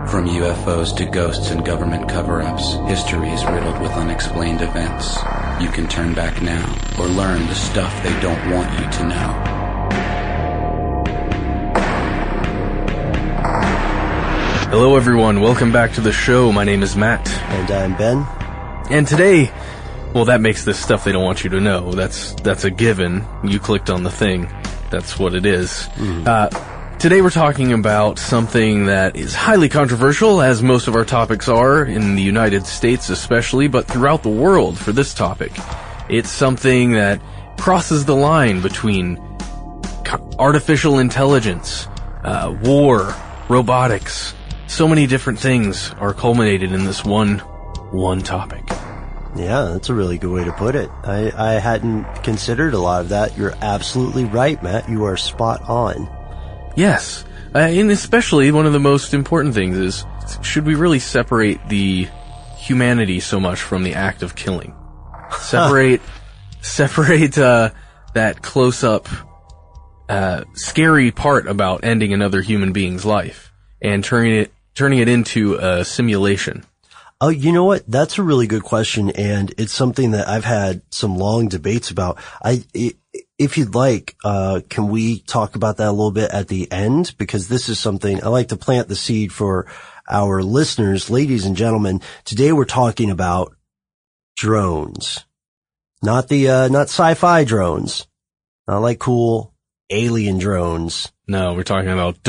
From UFOs to ghosts and government cover-ups, history is riddled with unexplained events. You can turn back now or learn the stuff they don't want you to know. Hello everyone, welcome back to the show. My name is Matt. And I'm Ben. And today, well, that makes this stuff they don't want you to know. That's a given. You clicked on the thing. That's what it is. Today we're talking about something that is highly controversial, as most of our topics are, in the United States especially, but throughout the world for this topic. It's something that crosses the line between artificial intelligence, war, robotics. So many different things are culminated in this one topic. Yeah, that's a really good way to put it. I hadn't considered a lot of that. You're absolutely right, Matt. You are spot on. Yes, and especially one of the most important things is, should we really separate the humanity so much from the act of killing? Separate that close-up, scary part about ending another human being's life and turning it into a simulation. Oh, you know what? That's a really good question, and it's something that I've had some long debates about. If you'd like, can we talk about that a little bit at the end? Because this is something I like to plant the seed for our listeners. Ladies and gentlemen, today we're talking about drones. Not sci-fi drones. Not like cool alien drones. No, we're talking about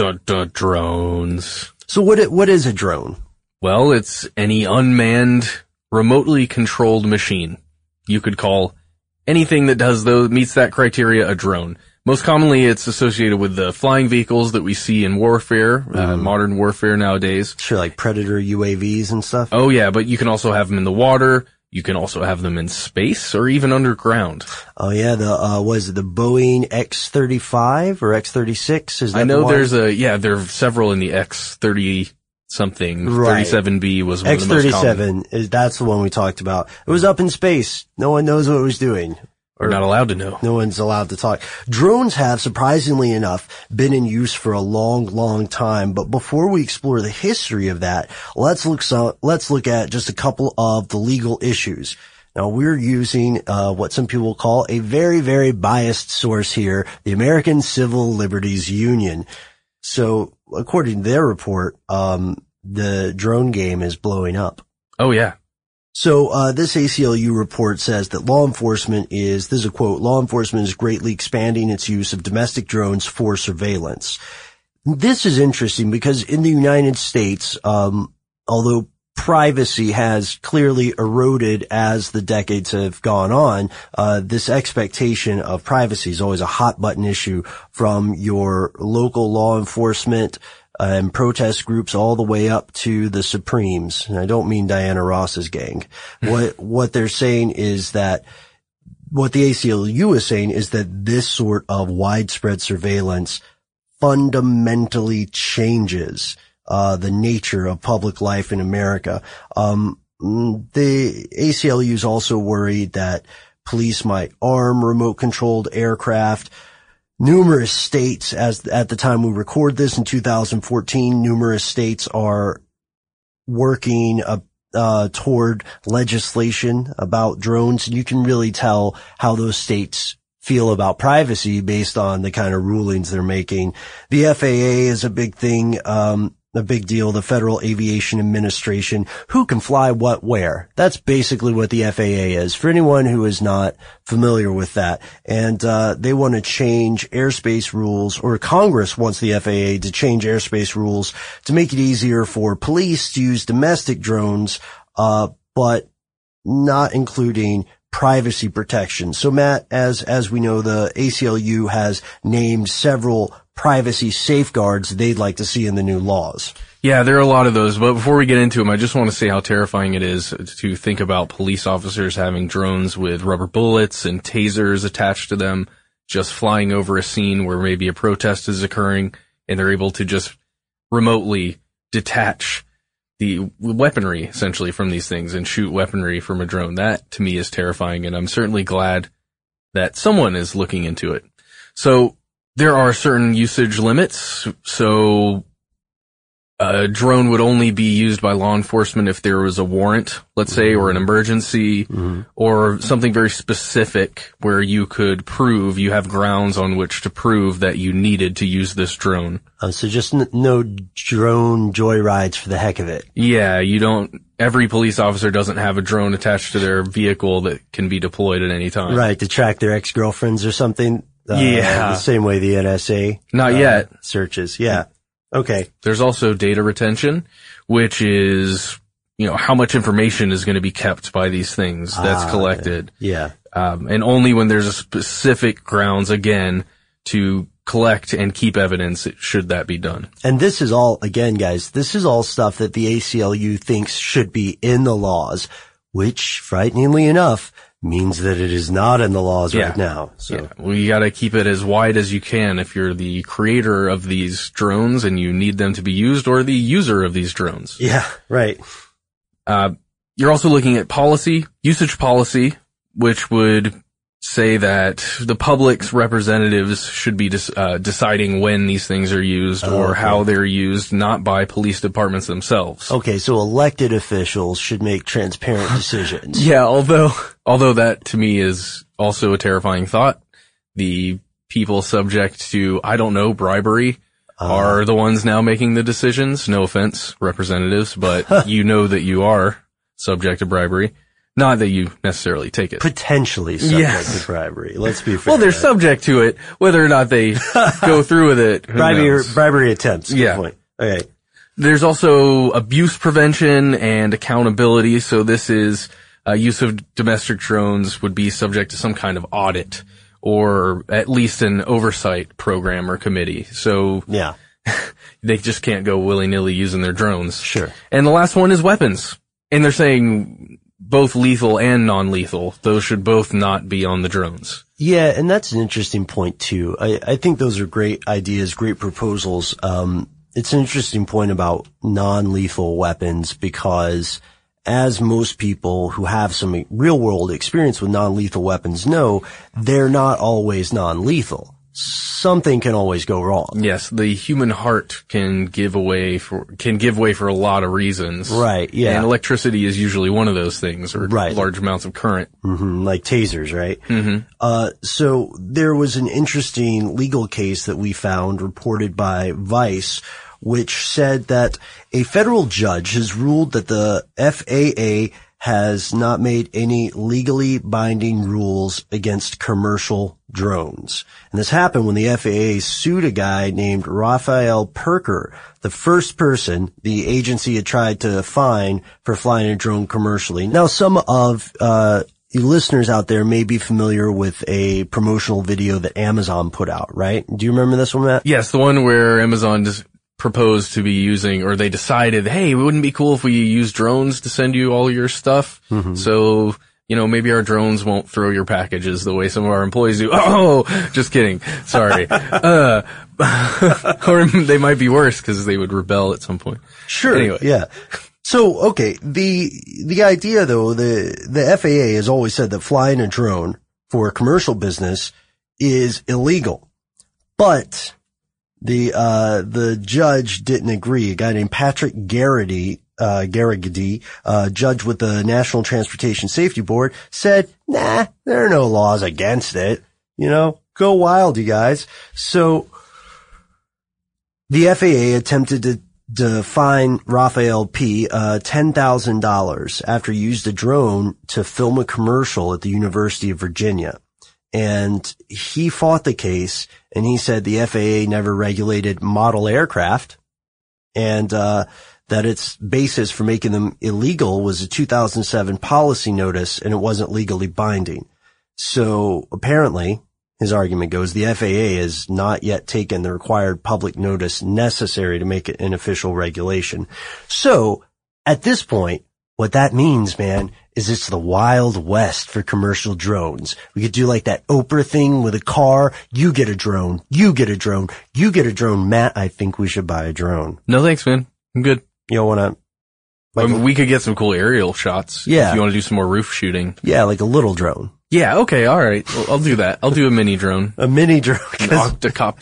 drones. So what is a drone? Well, it's any unmanned, remotely controlled machine. You could call anything that meets that criteria a drone. Most commonly, it's associated with the flying vehicles that we see in warfare, modern warfare nowadays. Sure, like Predator UAVs and stuff. Oh yeah, but you can also have them in the water. You can also have them in space or even underground. Oh yeah, the Boeing X-35 or X-36? Is that I know the one? there are several in the X-30 something. Right. 37B was one of the most common. X-37, that's the one we talked about. It was up in space. No one knows what it was doing. We're not allowed to know. No one's allowed to talk. Drones have, surprisingly enough, been in use for a long, long time. But before we explore the history of that, let's look at just a couple of the legal issues. Now, we're using what some people call a very, very biased source here, the American Civil Liberties Union. So, according to their report, the drone game is blowing up. Oh, yeah. So, this ACLU report says that this is a quote, law enforcement is greatly expanding its use of domestic drones for surveillance. This is interesting because in the United States, although privacy has clearly eroded as the decades have gone on, this expectation of privacy is always a hot button issue from your local law enforcement and protest groups all the way up to the Supremes. And I don't mean Diana Ross's gang. What they're saying is that, what the ACLU is saying is that this sort of widespread surveillance fundamentally changes the nature of public life in America. The ACLU is also worried that police might arm remote-controlled aircraft. Numerous states, at the time we record this in 2014, numerous states are working toward legislation about drones. You can really tell how those states feel about privacy based on the kind of rulings they're making. The FAA is a big thing, a big deal. The Federal Aviation Administration, who can fly what where. That's basically what the FAA is, for anyone who is not familiar with that. And they want to change airspace rules, or Congress wants the FAA to change airspace rules to make it easier for police to use domestic drones, but not including privacy protection. So Matt, as we know, the ACLU has named several privacy safeguards they'd like to see in the new laws. Yeah, there are a lot of those, but before we get into them, I just want to say how terrifying it is to think about police officers having drones with rubber bullets and tasers attached to them, just flying over a scene where maybe a protest is occurring, and they're able to just remotely detach the weaponry, essentially, from these things and shoot weaponry from a drone. That, to me, is terrifying, and I'm certainly glad that someone is looking into it. So, there are certain usage limits, so a drone would only be used by law enforcement if there was a warrant, let's say, or an emergency, or something very specific where you could prove, you have grounds on which to prove that you needed to use this drone. So just no drone joyrides for the heck of it. Yeah, every police officer doesn't have a drone attached to their vehicle that can be deployed at any time. Right, to track their ex-girlfriends or something. Yeah. The same way the NSA. Not yet. Searches, yeah. Okay. There's also data retention, which is, how much information is going to be kept by these things that's collected. Yeah. And only when there's a specific grounds, again, to collect and keep evidence should that be done. And this is all, again, guys, this is all stuff that the ACLU thinks should be in the laws, which, frighteningly enough, means that it is not in the laws right now. So well, you gotta keep it as wide as you can if you're the creator of these drones and you need them to be used, or the user of these drones. Yeah, right. You're also looking at usage policy, which would say that the public's representatives should be deciding when these things are used or how they're used, not by police departments themselves. Okay, so elected officials should make transparent decisions. Yeah, although that to me is also a terrifying thought. The people subject to, bribery are the ones now making the decisions. No offense, representatives, but you know that you are subject to bribery. Not that you necessarily take it. Potentially subject to bribery. Let's be fair. Well, they're subject to it, whether or not they go through with it. Bribery attempts. Good point. Okay. There's also abuse prevention and accountability. So this is use of domestic drones would be subject to some kind of audit or at least an oversight program or committee. So yeah, they just can't go willy-nilly using their drones. Sure. And the last one is weapons. And they're saying both lethal and non-lethal. Those should both not be on the drones. Yeah, and that's an interesting point too. I think those are great ideas, great proposals. It's an interesting point about non-lethal weapons because as most people who have some real world experience with non-lethal weapons know, they're not always non-lethal. Something can always go wrong. Yes, the human heart can give way for a lot of reasons. Right, yeah. And electricity is usually one of those things, or large amounts of current. Mm-hmm, like tasers, right? Mm-hmm. So there was an interesting legal case that we found reported by Vice, which said that a federal judge has ruled that the FAA has not made any legally binding rules against commercial drones. And this happened when the FAA sued a guy named Raphael Perker, the first person the agency had tried to fine for flying a drone commercially. Now, some of you listeners out there may be familiar with a promotional video that Amazon put out, right? Do you remember this one, Matt? Yes, the one where Amazon just proposed to be using, or they decided, hey, it wouldn't be cool if we use drones to send you all your stuff. Mm-hmm. So, maybe our drones won't throw your packages the way some of our employees do. Oh, just kidding. Sorry. Or they might be worse because they would rebel at some point. Sure. Anyway. Yeah. So, okay. The idea though, the FAA has always said that flying a drone for a commercial business is illegal. But the judge didn't agree. A guy named Patrick Garrity, judge with the National Transportation Safety Board, said, nah, there are no laws against it. Go wild, you guys. So the FAA attempted to fine Raphael P. $10,000 after he used a drone to film a commercial at the University of Virginia. And he fought the case, and he said the FAA never regulated model aircraft, and that its basis for making them illegal was a 2007 policy notice, and it wasn't legally binding. So apparently, his argument goes, the FAA has not yet taken the required public notice necessary to make it an official regulation. So at this point, what that means, man, is it's the Wild West for commercial drones. We could do like that Oprah thing with a car. You get a drone. You get a drone. You get a drone. Matt, I think we should buy a drone. No thanks, man. I'm good. You don't want to... we could get some cool aerial shots. Yeah. If you want to do some more roof shooting. Yeah, like a little drone. Yeah, okay, alright. I'll do that. I'll do a mini drone. A mini drone. An octocopter.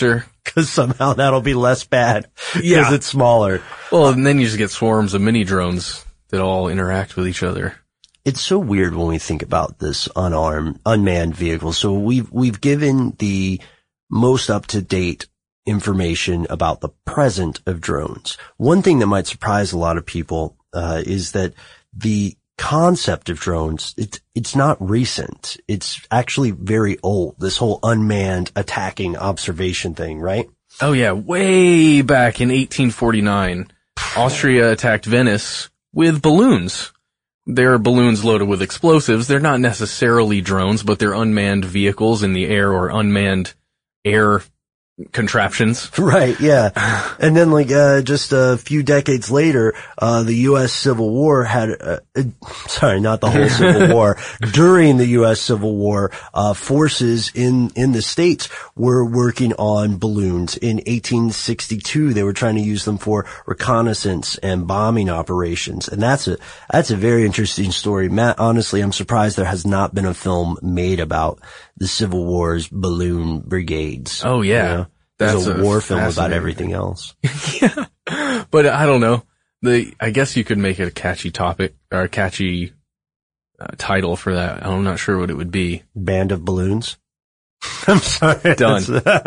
Cause somehow that'll be less bad. Yeah. Cause it's smaller. Well, and then you just get swarms of mini drones that all interact with each other. It's so weird when we think about this unmanned vehicle. So we've given the most up-to-date information about the present of drones. One thing that might surprise a lot of people, is that the concept of drones, it's not recent. It's actually very old. This whole unmanned attacking observation thing, right? Oh yeah, way back in 1849, Austria attacked Venice with balloons. They're balloons loaded with explosives. They're not necessarily drones, but they're unmanned vehicles in the air or unmanned air contraptions. Right, yeah. And then just a few decades later, the U.S. Civil War had, sorry, not the whole Civil War. During the U.S. Civil War, forces in the States were working on balloons. In 1862, they were trying to use them for reconnaissance and bombing operations. And that's a very interesting story. Matt, honestly, I'm surprised there has not been a film made about the Civil War's balloon brigades. Oh yeah. You know? There's a war film about everything else. Yeah. But I don't know. I guess you could make it a catchy topic or a catchy title for that. I'm not sure what it would be. Band of Balloons. I'm sorry. Done.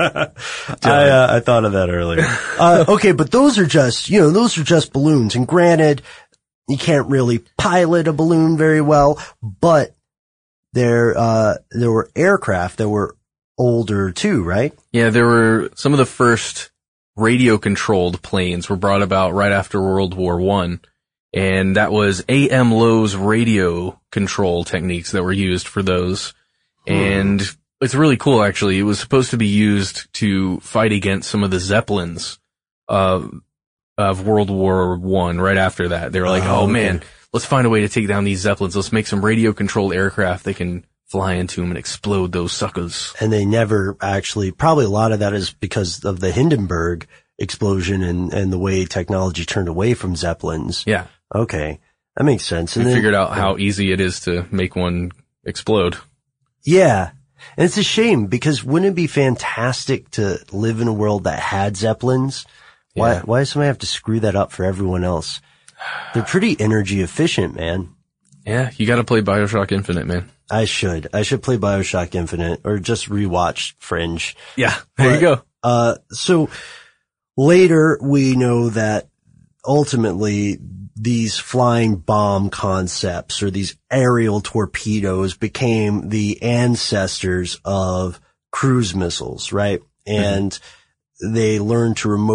I thought of that earlier. Okay, but those are just balloons. And granted, you can't really pilot a balloon very well, but there were aircraft that were older too, right? Yeah, there were some of the first radio-controlled planes were brought about right after World War I, and that was AM Lowe's radio control techniques that were used for those. And it's really cool, actually. It was supposed to be used to fight against some of the Zeppelins of World War I right after that. They were like, man, let's find a way to take down these Zeppelins. Let's make some radio-controlled aircraft that can fly into them and explode those suckers. And they never actually, probably a lot of that is because of the Hindenburg explosion and the way technology turned away from Zeppelins. Yeah. Okay. That makes sense. And they figured out how easy it is to make one explode. Yeah. And it's a shame because wouldn't it be fantastic to live in a world that had Zeppelins? Why does somebody have to screw that up for everyone else? They're pretty energy efficient, man. Yeah. You gotta play BioShock Infinite, man. I should play BioShock Infinite or just rewatch Fringe. Yeah, there you go. So later we know that ultimately these flying bomb concepts or these aerial torpedoes became the ancestors of cruise missiles, right? And they learned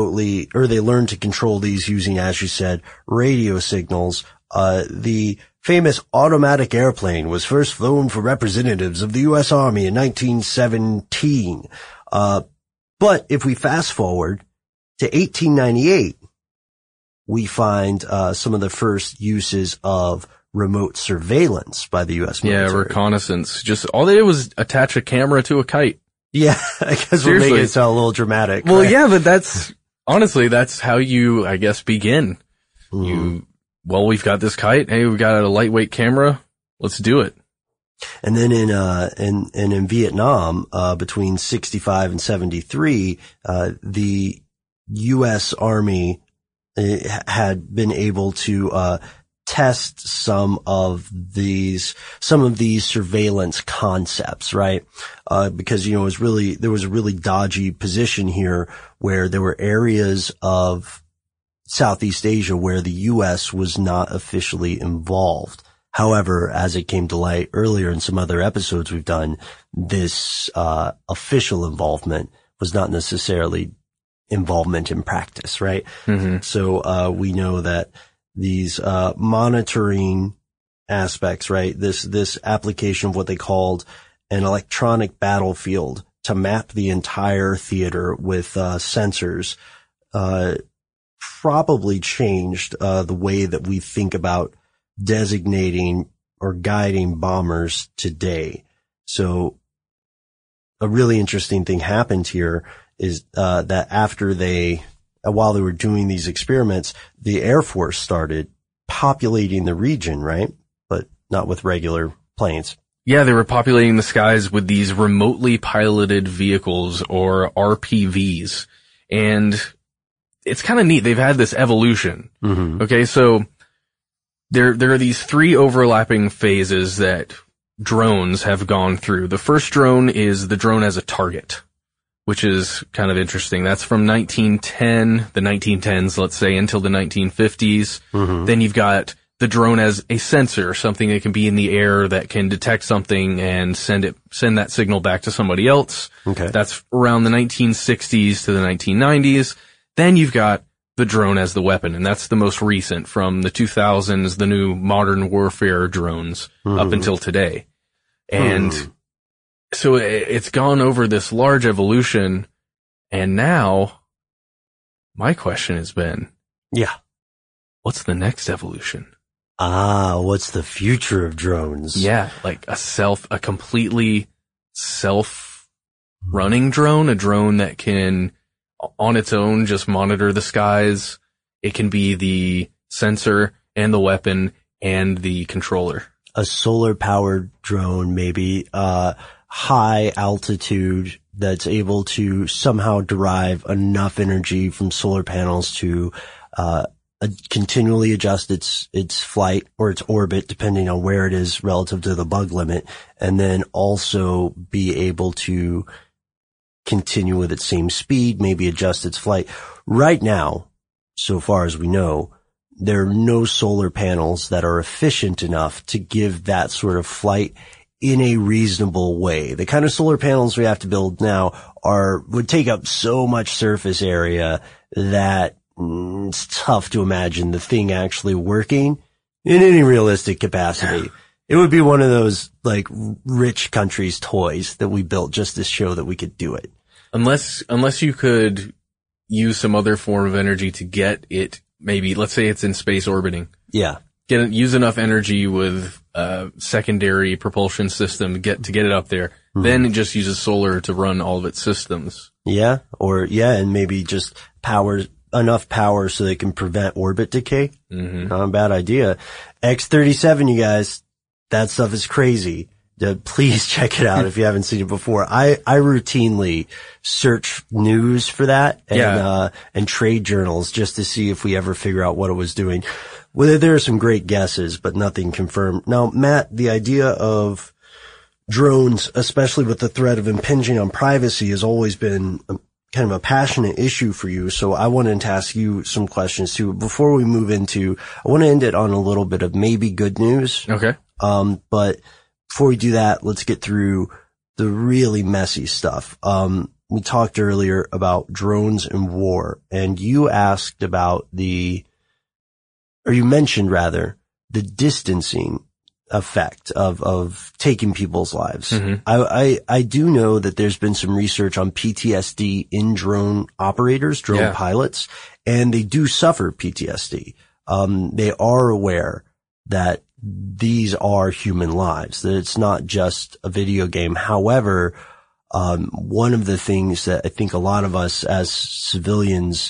to control these using, as you said, radio signals. The famous automatic airplane was first flown for representatives of the U.S. Army in 1917. But if we fast forward to 1898, we find some of the first uses of remote surveillance by the U.S. military. Yeah, reconnaissance. Just all they did was attach a camera to a kite. Yeah, I guess we're making it sound a little dramatic. Well, right? Yeah, but that's how you, I guess, begin. We've got this kite. Hey, we've got a lightweight camera. Let's do it. And then in Vietnam, between 65 and 73, the U.S. Army had been able to, test some of these surveillance concepts, right? Because, there was a really dodgy position here where there were areas of Southeast Asia where the U.S. was not officially involved. However, as it came to light earlier in some other episodes we've done, this official involvement was not necessarily involvement in practice, right? Mm-hmm. So we know that these monitoring aspects, right? This application of what they called an electronic battlefield to map the entire theater with sensors probably changed the way that we think about designating or guiding bombers today. So a really interesting thing happened here is that after while they were doing these experiments, the Air Force started populating the region, right? But not with regular planes. Yeah, they were populating the skies with these remotely piloted vehicles, or RPVs. And it's kind of neat. They've had this evolution. Mm-hmm. Okay, so there are these 3 overlapping phases that drones have gone through. The first drone is the drone as a target, which is kind of interesting. That's from 1910, the 1910s, let's say, until the 1950s. Mm-hmm. Then you've got the drone as a sensor, something that can be in the air that can detect something and send that signal back to somebody else. Okay. That's around the 1960s to the 1990s. Then you've got the drone as the weapon, and that's the most recent from the 2000s, the new modern warfare drones up until today. And so it's gone over this large evolution, and now my question has been, yeah, what's the next evolution? What's the future of drones? Yeah, like a completely self-running drone, a drone that can, on its own, just monitor the skies. It can be the sensor and the weapon and the controller. A solar-powered drone, maybe, high altitude that's able to somehow derive enough energy from solar panels to, continually adjust its flight or its orbit, depending on where it is relative to the bug limit, and then also be able to continue with its same speed, maybe adjust its flight. Right now, so far as we know, there are no solar panels that are efficient enough to give that sort of flight in a reasonable way. The kind of solar panels we have to build now would take up so much surface area that it's tough to imagine the thing actually working in any realistic capacity. It would be one of those, like, rich countries' toys that we built just to show that we could do it. Unless you could use some other form of energy to get it, maybe, let's say it's in space orbiting. Yeah. Use enough energy with a secondary propulsion system to get it up there. Then it just uses solar to run all of its systems. Yeah. And maybe just enough power so they can prevent orbit decay. Mm-hmm. Not a bad idea. X-37, you guys, that stuff is crazy. Please check it out if you haven't seen it before. I routinely search news for that and trade journals just to see if we ever figure out what it was doing. Well, there are some great guesses, but nothing confirmed. Now, Matt, the idea of drones, especially with the threat of impinging on privacy, has always been kind of a passionate issue for you. So I wanted to ask you some questions too. Before we move into, I want to end it on a little bit of maybe good news. Okay. But before we do that, let's get through the really messy stuff. We talked earlier about drones and war, and you asked about you mentioned rather, the distancing effect of taking people's lives. Mm-hmm. I do know that there's been some research on PTSD in drone operators, drone pilots, and they do suffer PTSD. They are aware that these are human lives, that it's not just a video game. However, one of the things that I think a lot of us as civilians,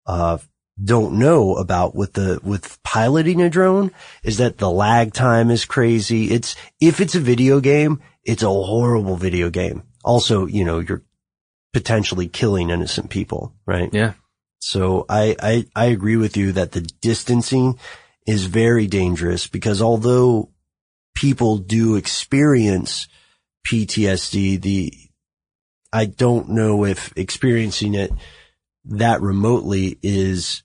don't know about with piloting a drone is that the lag time is crazy. If it's a video game, it's a horrible video game. Also, you're potentially killing innocent people, right? Yeah. So I agree with you that the distancing is very dangerous, because although people do experience PTSD, I don't know if experiencing it that remotely is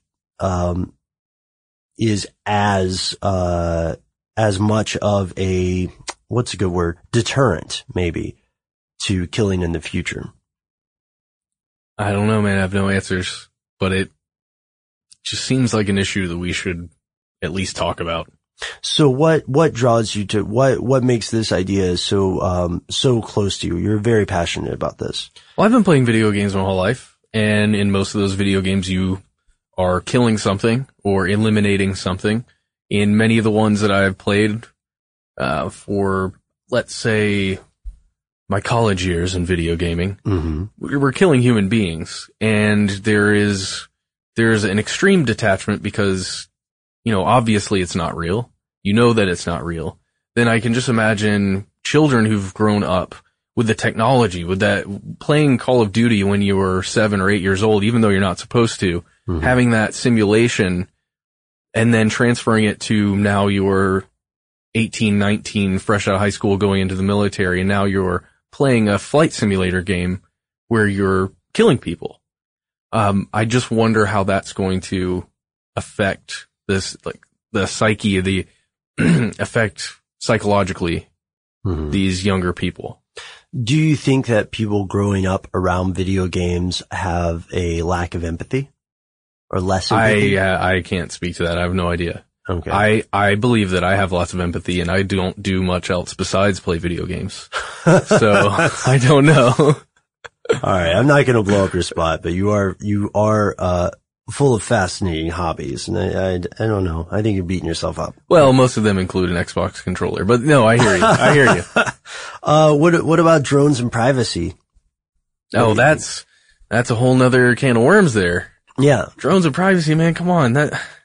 as much of a, what's a good word, deterrent maybe to killing in the future. I don't know, man. I have no answers, but it just seems like an issue that we should at least talk about. So what draws you to, what makes this idea so close to you? You're very passionate about this. Well, I've been playing video games my whole life, and in most of those video games you are killing something or eliminating something. In many of the ones that I've played, for, let's say, my college years in video gaming, we're killing human beings, and there's an extreme detachment because, obviously it's not real. You know that it's not real. Then I can just imagine children who've grown up with the technology, with that playing Call of Duty when you were 7 or 8 years old, even though you're not supposed to, having that simulation and then transferring it to now you're 18, 19, fresh out of high school, going into the military, and now you're playing a flight simulator game where you're killing people. I just wonder how that's going to affect this, like the psyche of the affect psychologically these younger people. Do you think that people growing up around video games have a lack of empathy or less empathy? I can't speak to that. I have no idea. Okay. I believe that I have lots of empathy, and I don't do much else besides play video games. So I don't know. All right. I'm not going to blow up your spot, but you are full of fascinating hobbies, and I don't know. I think you're beating yourself up. Well, most of them include an Xbox controller, but no, I hear you. I hear you. What about drones and privacy? Oh, that's a whole nother can of worms there. Yeah. Drones and privacy, man. Come on.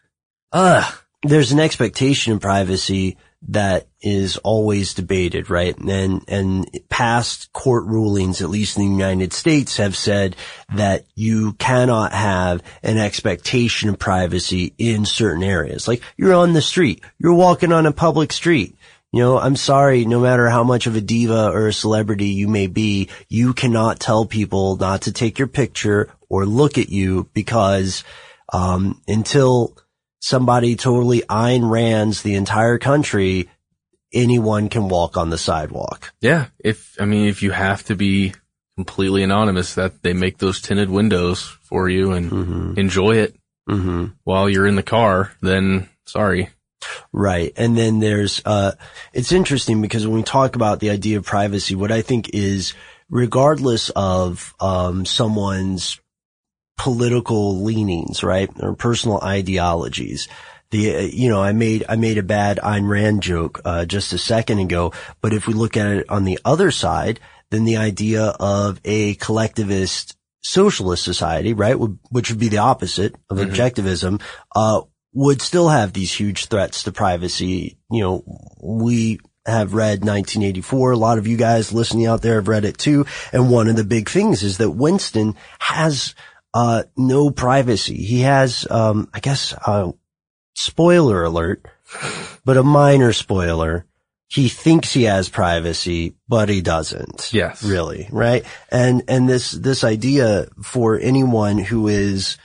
There's an expectation of privacy that is always debated, right? And past court rulings, at least in the United States, have said that you cannot have an expectation of privacy in certain areas. Like, you're on the street, you're walking on a public street. You know, I'm sorry, no matter how much of a diva or a celebrity you may be, you cannot tell people not to take your picture or look at you because, until somebody totally Ayn Rands the entire country, anyone can walk on the sidewalk. Yeah. If you have to be completely anonymous, that they make those tinted windows for you and enjoy it while you're in the car, then sorry. Right. And then there's, it's interesting because when we talk about the idea of privacy, what I think is, regardless of, someone's political leanings, right, or personal ideologies. I made a bad Ayn Rand joke, just a second ago, but if we look at it on the other side, then the idea of a collectivist socialist society, right, which would be the opposite of objectivism, would still have these huge threats to privacy. You know, we have read 1984. A lot of you guys listening out there have read it too. And one of the big things is that Winston has no privacy. He has, spoiler alert, but a minor spoiler. He thinks he has privacy, but he doesn't. Yes. Really, right? And this idea for anyone who is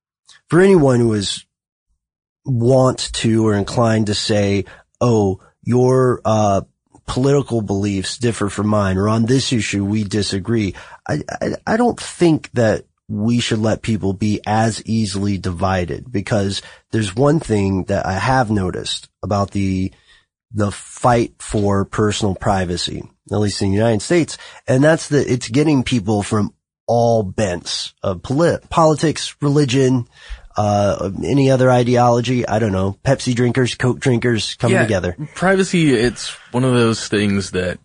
want to or inclined to say, oh, your, political beliefs differ from mine, or on this issue we disagree. I don't think that we should let people be as easily divided, because there's one thing that I have noticed about the fight for personal privacy, at least in the United States, and that's that it's getting people from all bents of politics, religion, any other ideology, I don't know, Pepsi drinkers, Coke drinkers coming together. Privacy, it's one of those things that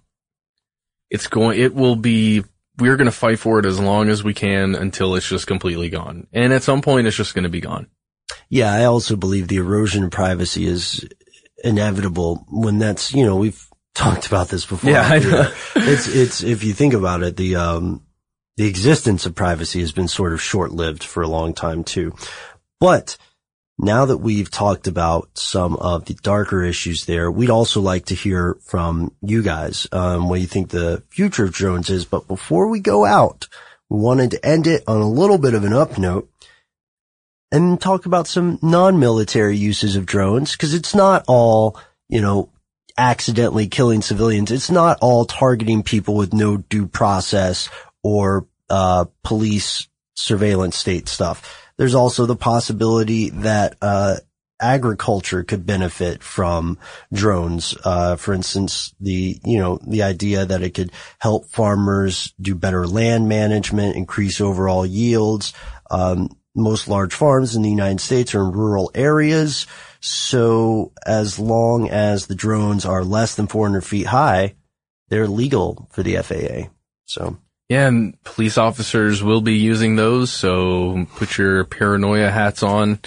we're going to fight for it as long as we can until it's just completely gone. And at some point, it's just going to be gone. Yeah, I also believe the erosion of privacy is inevitable when that's, we've talked about this before. Yeah, I know. It's, if you think about it, the existence of privacy has been sort of short-lived for a long time too. But now that we've talked about some of the darker issues there, we'd also like to hear from you guys, what you think the future of drones is. But before we go out, we wanted to end it on a little bit of an up note and talk about some non-military uses of drones, because it's not all, accidentally killing civilians. It's not all targeting people with no due process or police surveillance state stuff. There's also the possibility that agriculture could benefit from drones. For instance, the idea that it could help farmers do better land management, increase overall yields. Most large farms in the United States are in rural areas, so as long as the drones are less than 400 feet high, they're legal for the FAA. So. Yeah, and police officers will be using those, so put your paranoia hats on.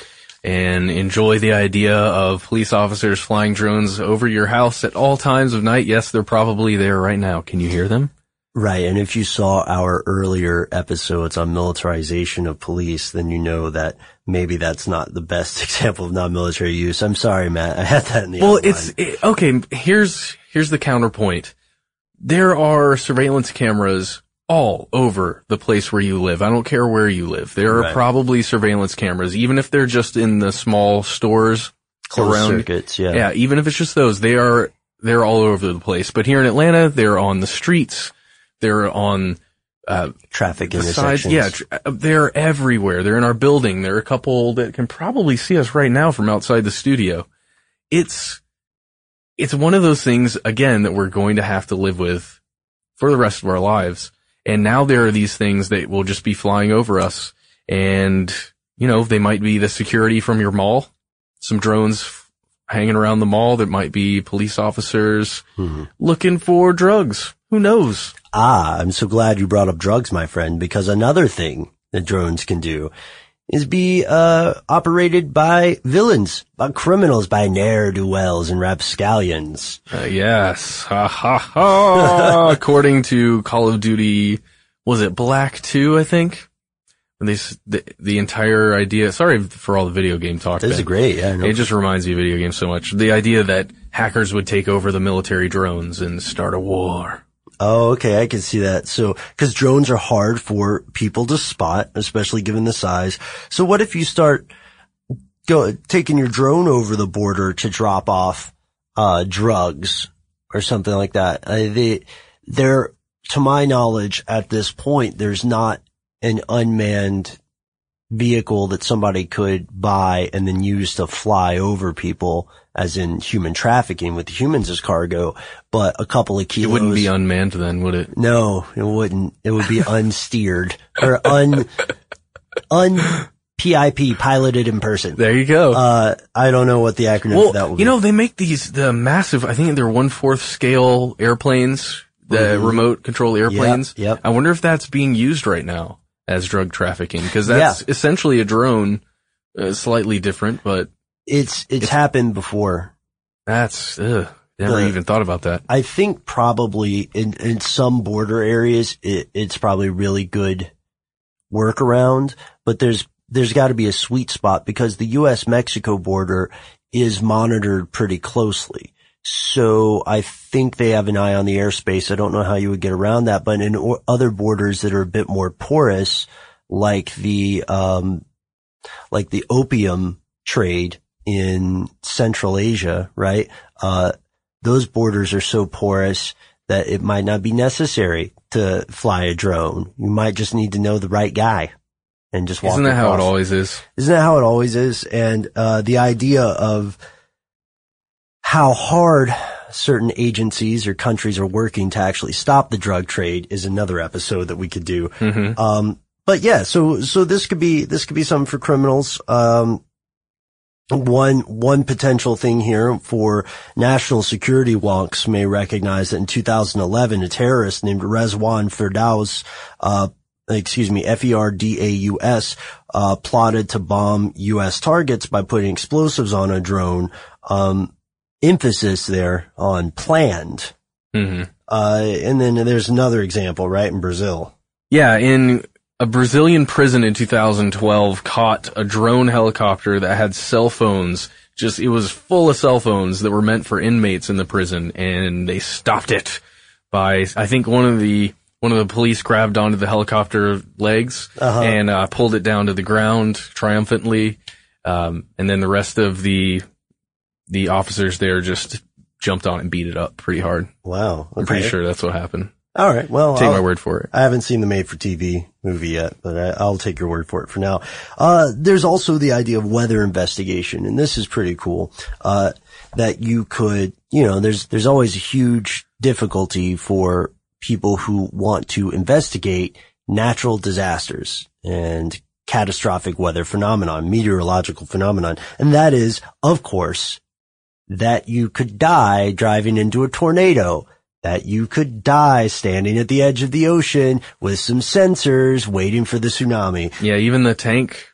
and enjoy the idea of police officers flying drones over your house at all times of night. Yes, they're probably there right now. Can you hear them? Right. And if you saw our earlier episodes on militarization of police, then you know that maybe that's not the best example of non-military use. I'm sorry, Matt. I had that in the outline. Okay. Here's the counterpoint. There are surveillance cameras all over the place where you live. I don't care where you live. There are probably surveillance cameras, even if they're just in the small stores Closed around. circuits, yeah. Yeah, even if it's just those, they're all over the place. But here in Atlanta, they're on the streets. They're on traffic intersections. intersections. Yeah, they're everywhere. They're in our building. There are a couple that can probably see us right now from outside the studio. It's one of those things, again, that we're going to have to live with for the rest of our lives. And now there are these things that will just be flying over us. And, you know, they might be the security from your mall, some drones hanging around the mall. There might be police officers looking for drugs. Who knows? I'm so glad you brought up drugs, my friend, because another thing that drones can do is be operated by villains, by criminals, by ne'er-do-wells and rapscallions. Yes. Ha ha ha. According to Call of Duty, was it Black 2, I think? The entire idea, sorry for all the video game talk. This is great, yeah. It just reminds me of video games so much. The idea that hackers would take over the military drones and start a war. Oh, okay. I can see that. So, cause drones are hard for people to spot, especially given the size. So what if you start taking your drone over the border to drop off, drugs or something like that? To my knowledge, at this point, there's not an unmanned vehicle that somebody could buy and then use to fly over people, as in human trafficking with humans as cargo, but a couple of kilos. It wouldn't be unmanned then, would it? No, it wouldn't. It would be unsteered or PIP, piloted in person. There you go. I don't know what the acronym for that would be. You know, they make the massive, I think they're 1/4 scale airplanes, the remote control airplanes. Yep. I wonder if that's being used right now as drug trafficking, because that's essentially a drone, slightly different, but it's happened before. That's, never even thought about that. I think probably in some border areas, it's probably really good workaround, but there's got to be a sweet spot because the U.S.-Mexico border is monitored pretty closely. So I think they have an eye on the airspace. I don't know how you would get around that, but in other borders that are a bit more porous, like the opium trade in Central Asia, right? Those borders are so porous that it might not be necessary to fly a drone. You might just need to know the right guy and just walk across. Isn't that how it always is? Isn't that how it always is? And the idea of how hard certain agencies or countries are working to actually stop the drug trade is another episode that we could do. But yeah, so this could be something for criminals. One potential thing here for national security wonks may recognize that in 2011, a terrorist named Rezwan Ferdaus, Ferdaus, plotted to bomb U.S. targets by putting explosives on a drone. Emphasis there on planned. And then there's another example, right, in Brazil. Yeah, in a Brazilian prison in 2012 caught a drone helicopter that had cell phones. It was full of cell phones that were meant for inmates in the prison, and they stopped it by, I think one of the police grabbed onto the helicopter legs and pulled it down to the ground triumphantly. And then the rest of the officers there just jumped on it and beat it up pretty hard. Wow. Okay. I'm pretty sure that's what happened. All right. Well, take my word for it. I haven't seen the made-for-TV movie yet, but I'll take your word for it for now. There's also the idea of weather investigation, and this is pretty cool. That you could, there's always a huge difficulty for people who want to investigate natural disasters and catastrophic weather phenomenon, meteorological phenomenon. And that is, of course, that you could die driving into a tornado, that you could die standing at the edge of the ocean with some sensors waiting for the tsunami. Yeah, even the tank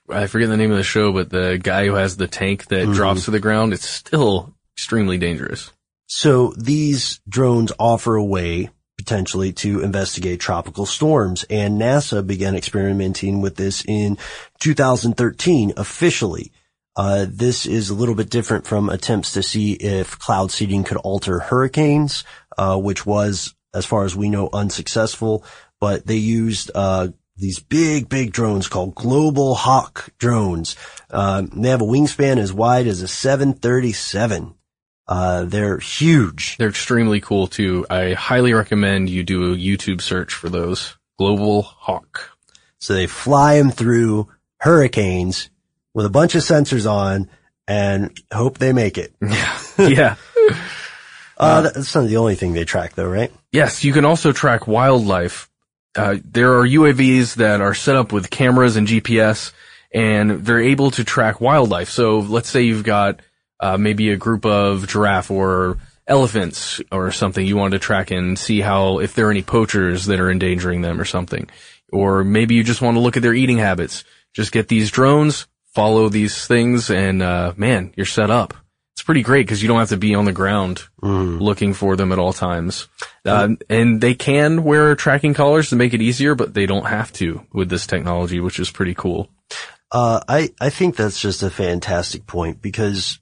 I forget the name of the show, but the guy who has the tank that drops to the ground, it's still extremely dangerous. So these drones offer a way potentially to investigate tropical storms, and NASA began experimenting with this in 2013 officially. This is a little bit different from attempts to see if cloud seeding could alter hurricanes, which was, as far as we know, unsuccessful, but they used these big drones called Global Hawk drones. They have a wingspan as wide as a 737. They're huge. They're extremely cool too. I highly recommend you do a YouTube search for those. Global Hawk. So they fly them through hurricanes with a bunch of sensors on and hope they make it. Yeah. That's not the only thing they track though, right? Yes, you can also track wildlife. There are UAVs that are set up with cameras and GPS, and they're able to track wildlife. So let's say you've got maybe a group of giraffe or elephants or something you want to track and see if there are any poachers that are endangering them or something. Or maybe you just want to look at their eating habits. Just get these drones, follow these things, and man, you're set up. It's pretty great because you don't have to be on the ground looking for them at all times. And they can wear tracking collars to make it easier, but they don't have to with this technology, which is pretty cool. I think that's just a fantastic point because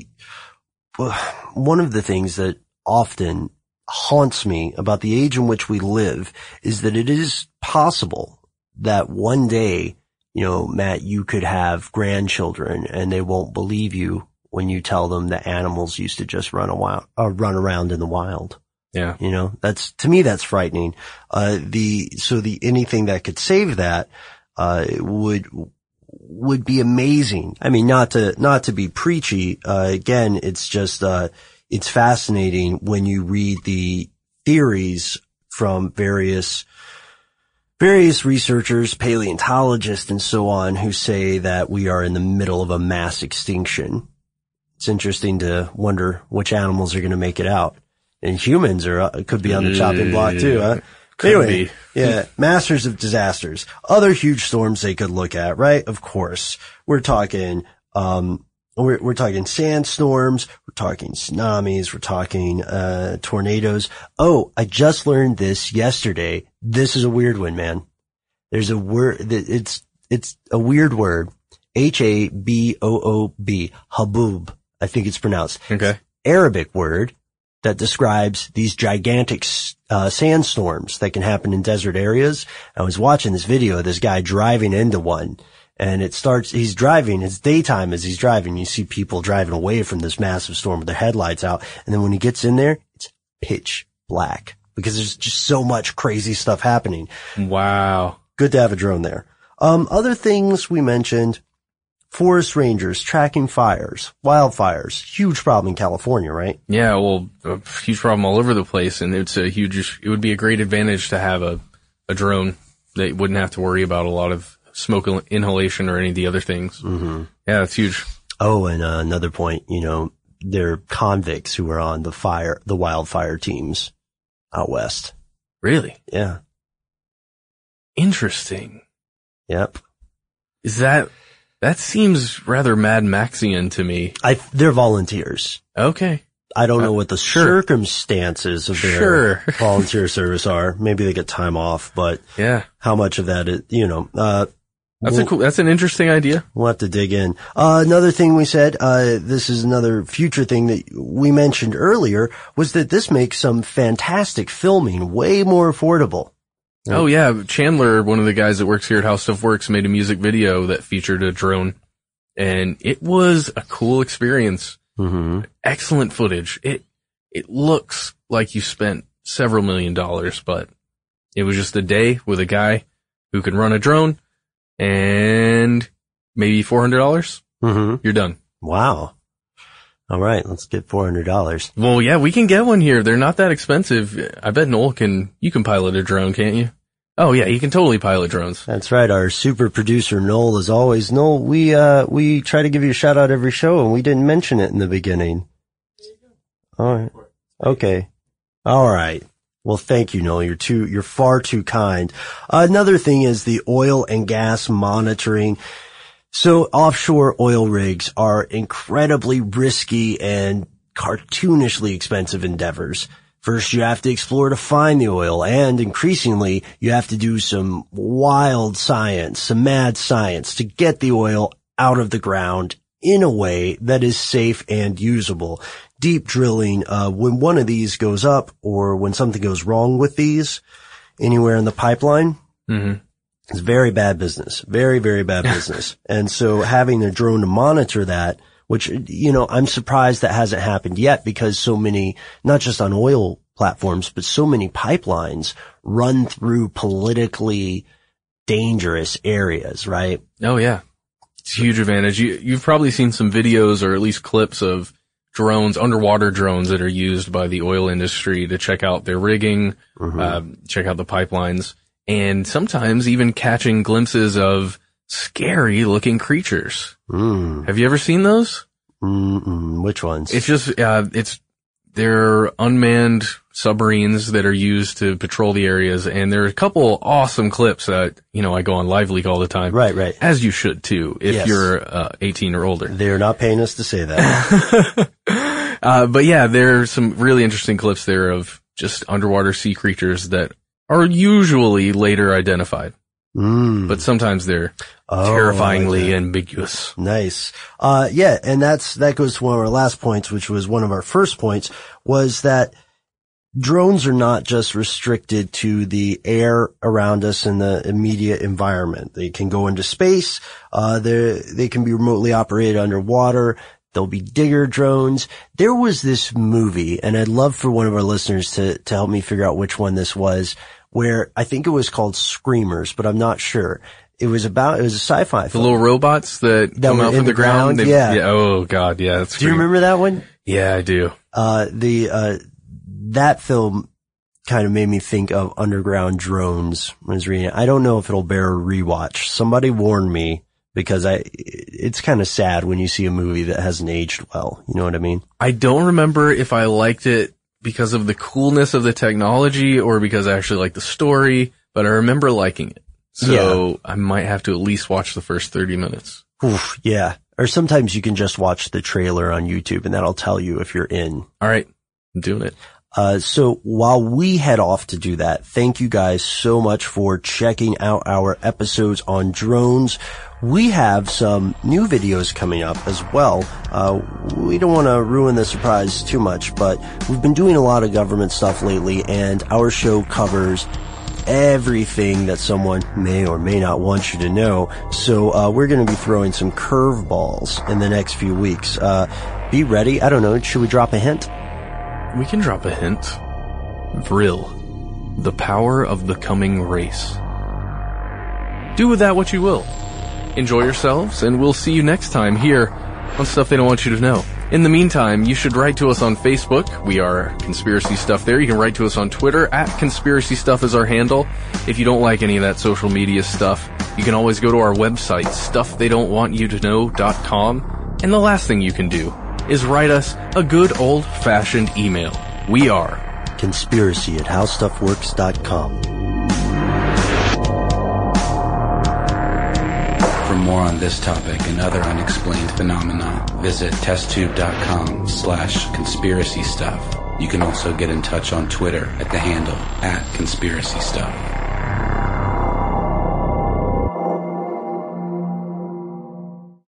one of the things that often haunts me about the age in which we live is that it is possible that one day, Matt, you could have grandchildren and they won't believe you when you tell them that animals used to just run around in the wild. Yeah. To me, that's frightening. Anything that could save that, would be amazing. I mean, not to be preachy. Again, it's just, it's fascinating when you read the theories from various researchers, paleontologists and so on who say that we are in the middle of a mass extinction. It's interesting to wonder which animals are going to make it out. And humans could be on the chopping block too, huh? Anyway, yeah, masters of disasters. Other huge storms they could look at, right? Of course. We're talking, we're talking sandstorms, we're talking tsunamis, we're talking, tornadoes. Oh, I just learned this yesterday. This is a weird one, man. There's a word it's a weird word. Haboob. Haboob, I think it's pronounced. Okay. Arabic word that describes these gigantic sandstorms that can happen in desert areas. I was watching this video of this guy driving into one, and he's driving, it's daytime as he's driving. You see people driving away from this massive storm with their headlights out, and then when he gets in there, it's pitch black because there's just so much crazy stuff happening. Wow. Good to have a drone there. Other things we mentioned, forest rangers tracking fires, wildfires, huge problem in California, right? Yeah, well, a huge problem all over the place, and it would be a great advantage to have a drone that wouldn't have to worry about a lot of smoke inhalation or any of the other things. Mm-hmm. Yeah, that's huge. Oh, and another point, there are convicts who are on the wildfire teams out west. Really? Yeah. Interesting. Yep. That seems rather Mad Maxian to me. They're volunteers. Okay. I don't know what the circumstances of their volunteer service are. Maybe they get time off, but yeah, how much of that is, that's an interesting idea. We'll have to dig in. Another thing we said, this is another future thing that we mentioned earlier, was that this makes some fantastic filming way more affordable. Oh yeah, Chandler, one of the guys that works here at How Stuff Works, made a music video that featured a drone, and it was a cool experience. Mm-hmm. Excellent footage. It looks like you spent several $1 million, but it was just a day with a guy who can run a drone and maybe $400. Mm-hmm. You're done. Wow. All right, let's get $400. Well, yeah, we can get one here. They're not that expensive. I bet Noel you can pilot a drone, can't you? Oh yeah, you can totally pilot drones. That's right. Our super producer Noel, as always. Noel, we try to give you a shout out every show, and we didn't mention it in the beginning. All right. Okay. All right. Well, thank you, Noel. You're far too kind. Another thing is the oil and gas monitoring. So offshore oil rigs are incredibly risky and cartoonishly expensive endeavors. First, you have to explore to find the oil, and increasingly, you have to do some wild science, some mad science to get the oil out of the ground in a way that is safe and usable. Deep drilling, when one of these goes up or when something goes wrong with these anywhere in the pipeline, it's very bad business. Very, very bad business. And so having a drone to monitor that, which, I'm surprised that hasn't happened yet, because so many, not just on oil platforms, but so many pipelines run through politically dangerous areas, right? Oh yeah. It's a huge advantage. You've probably seen some videos or at least clips of drones, underwater drones that are used by the oil industry to check out their rigging, check out the pipelines, and sometimes even catching glimpses of scary looking creatures. Have you ever seen those? Which ones? It's just, they're unmanned submarines that are used to patrol the areas, and there are a couple awesome clips that, I go on LiveLeak all the time. Right. As you should too, if you're 18 or older. They're not paying us to say that. But yeah, there are some really interesting clips there of just underwater sea creatures that are usually later identified. But sometimes they're terrifyingly ambiguous. Nice. Yeah, and that goes to one of our last points, which was one of our first points, was that drones are not just restricted to the air around us in the immediate environment. They can go into space. They can be remotely operated underwater. There'll be digger drones. There was this movie, and I'd love for one of our listeners to help me figure out which one this was, where I think it was called Screamers, but I'm not sure. It was a sci-fi film. The little robots that come out from the ground? Yeah. Oh God, yeah. That's Do you remember that one? Yeah, I do. That film kind of made me think of underground drones when I was reading it. I don't know if it'll bear a rewatch. Somebody warned me, because it's kind of sad when you see a movie that hasn't aged well. You know what I mean? I don't remember if I liked it because of the coolness of the technology or because I actually liked the story, but I remember liking it. So I might have to at least watch the first 30 minutes. Oof, yeah. Or sometimes you can just watch the trailer on YouTube and that'll tell you if you're in. All right. I'm doing it. So while we head off to do that, thank you guys so much for checking out our episodes on drones. We have some new videos coming up as well. We don't want to ruin the surprise too much, but we've been doing a lot of government stuff lately, and our show covers everything that someone may or may not want you to know. So we're going to be throwing some curveballs in the next few weeks. Be ready. I don't know. Should we drop a hint? We can drop a hint. Vril, the power of the coming race. Do with that what you will. Enjoy yourselves, and we'll see you next time here on Stuff They Don't Want You to Know. In the meantime, you should write to us on Facebook. We are Conspiracy Stuff there. You can write to us on Twitter, @Conspiracy Stuff is our handle. If you don't like any of that social media stuff, you can always go to our website, stufftheydon'twantyoutoKnow.com. And the last thing you can do is write us a good old-fashioned email. We are conspiracy@howstuffworks.com. For more on this topic and other unexplained phenomena, visit testtube.com/conspiracy stuff. You can also get in touch on Twitter at the handle @conspiracystuff.